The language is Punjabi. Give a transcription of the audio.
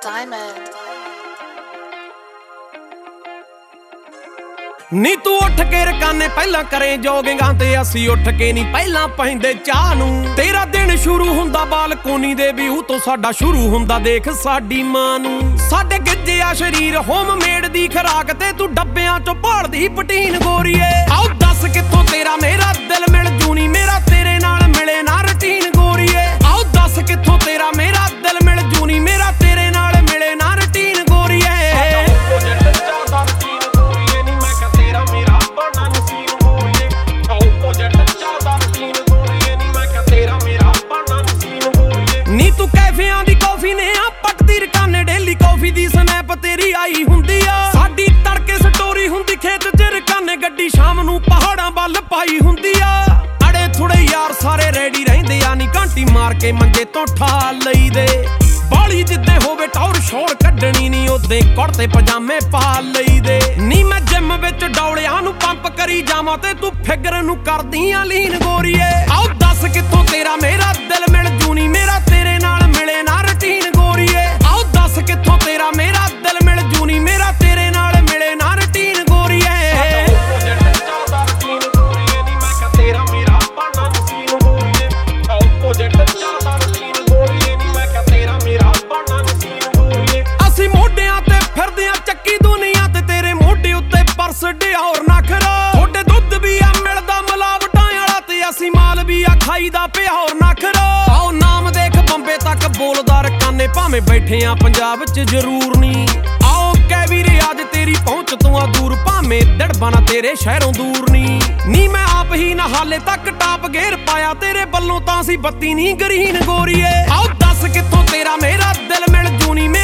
Diamond. ਨੀ ਤੂੰ ਉੱਠ ਕੇ ਰਕਾਨੇ ਪਹਿਲਾਂ ਕਰੇ ਜੋਗਿੰਗਾਂ ਤੇ ਅਸੀਂ ਉੱਠ ਕੇ ਨਹੀਂ ਪਹਿਲਾਂ ਪੈਂਦੇ ਚਾਹ ਨੂੰ। ਤੇਰਾ ਦਿਨ ਸ਼ੁਰੂ ਹੁੰਦਾ ਬਾਲਕੋਨੀ ਦੇ ਵਿਊ ਤੋਂ, ਸਾਡਾ ਸ਼ੁਰੂ ਹੁੰਦਾ ਦੇਖ ਸਾਡੀ ਮਾਂ ਨੂੰ। ਸਾਡੇ ਗਿੱਜਿਆ ਸ਼ਰੀਰ ਹੋਮ ਮੇਡ ਦੀ ਖਰਾਕ ਤੇ ਤੂੰ ਡੱਬਿਆਂ ਚੋਂ ਭਾਲਦੀ ਪਟੀਨ ਗੋਰੀਏ। ਆਓ ਦੱਸ ਕਿੱਥੋਂ ਤੇਰਾ ਮੇਰਾ ਦਿਲ ਮਿਲ ਜੂਨੀ, ਮੇਰਾ ਤੇਰੇ ਨਾਲ ਮਿਲੇ ਨਾ ਰੁਟੀਨ ਗੋਰੀਏ। ਆਓ ਦੱਸ ਕਿੱਥੋਂ ਤੇਰਾ ਮੇਰਾ ਦਿਲ ਮਿਲ ਜੂਨੀ, ਮੇਰਾ ਤੇਰੇ ਨਾਲ ਮਿਲੇ ਨਾ ਰੁਟੀਨ ਗੋਰੀਏ। ਨੀ ਤੂੰ ਕੈਫਿਆਂ ਦੀ ਕੌਫੀ ਨੇ ਆ ਪੱਟਦੀ ਰਕਾਨੇ, ਡੇਲੀ ਕੌਫੀ ਦੀ ਸਨੈਪ ਤੇਰੀ ਆਈ ਹੁੰਦੀ ਆ। ਸਾਡੀ ਤੜਕੇ ਸਟੋਰੀ ਹੁੰਦੀ ਖੇਤ ਚ ਰਕਾਨੇ, ਗੱਡੀ ਸ਼ਾਮ ਨੂੰ ਪਹਾੜਾਂ ਵੱਲ ਪਾਈ ਹੁੰਦੀ ਆ। ਅੜੇ ਥੋੜੇ ਯਾਰ ਸਾਰੇ ਰੈਡੀ ਰਹਿੰਦੇ ਆ, ਨੀ ਘੰਟੀ ਮਾਰ ਕੇ ਮੰਜੇ ਤੋਂ ਠਾ ਲਈਦੇ। ਬਾਲੀ ਜਿੱਦੇ ਹੋਵੇ ਟੌਰ ਸ਼ੋਰ ਕੱਢਣੀ ਨੀ, ਉਹਦੇ ਕੁੜਤੇ ਪਜਾਮੇ ਪਾ ਲਈਦੇ। ਨੀ ਮੈਂ ਜਿਮ ਵਿੱਚ ਡੌਲਿਆਂ ਨੂੰ ਪੰਪ ਕਰੀ ਜਾਵਾਂ ਤੇ ਤੂੰ ਫਿਗਰ ਨੂੰ ਕਰਦੀ ਆ ਲੀਨ ਗੋਰੀਏ। ਆਓ ਦੱਸ ਕਿੱਥੋਂ ਤੇਰਾ ਮੇਰਾ ਦਿਲ ਮਿਲ ਜੂਨੀ, ਮੇਰਾ ਤੇਰੇ ਨਾਲ ਮਿਲੇ ਨਾ ਰੁਟੀਨ ਗੋਰੀਏ। ਆਓ ਦੱਸ ਕਿੱਥੋਂ ਤੇਰਾ ਮੇਰਾ ਦਿਲ ਮਿਲ ਜੂਨੀ, ਮੇਰਾ ਤੇਰੇ ਨਾਲ ਮਿਲੇ ਨਾ ਰੁਟੀਨ ਗੋਰੀਏ। ਅਸੀਂ ਮੋਢਿਆਂ ਤੇ ਫਿਰਦੇ ਆ ਚੱਕੀ ਦੁਨੀਆ ਤੇ, ਤੇਰੇ ਮੋਢੇ ਉੱਤੇ ਪਰਸ ਡਿਓਰ ਨਖਰਾ। ਤੁਹਾਡੇ ਦੁੱਧ ਵੀ ਆ ਮਿਲਦਾ ਮਿਲਾਵਟਾਂ ਵਾਲਾ, ਤੇ ਅਸੀਂ ਮਾਲ ਵੀ ਆ ਖਾਈਦਾ ਪਿਓਰ ਨਖਰਾ। ਆਓ ਨਾਮ ਦੇਖ ਬੰਬੇ ਤੱਕ ਬੋਲਦਾ ਰਕਾਨੇ, ਭਾਵੇਂ ਬੈਠੇ ਆ ਪੰਜਾਬ ਚ ਜ਼ਰੂਰ ਨੀ। ਆਓ ਕਹਿ ਵੀ ਰਿਆਜ ਤੇਰੀ ਪਹੁੰਚ ਤੋਂ ਆ ਦੂਰ, ਭਾਵੇਂ ਦੜਬਾਨਾ ਤੇਰੇ ਸ਼ਹਿਰੋਂ ਦੂਰ ਨੀ ਮੈਂ ਆਪ ਹੀ ਨਾ ਹਾਲੇ ਤੱਕ ਟਾਪ ਗੇਰ ਪਾਇਆ, ਤੇਰੇ ਵੱਲੋਂ ਤਾਂ ਅਸੀਂ ਬੱਤੀ ਨੀ ਗਰੀਨ ਗੋਰੀਏ। ਆਓ ਦੱਸ ਕਿੱਥੋਂ ਤੇਰਾ ਮੇਰਾ ਦਿਲ ਮਿਲ ਜੂਨੀ,